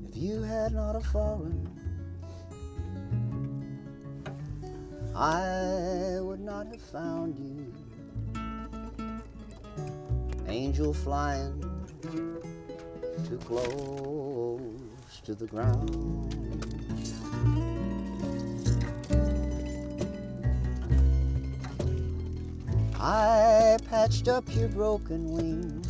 If you had not a fallen, I would not have found you. Angel flying too close to the ground. I patched up your broken wings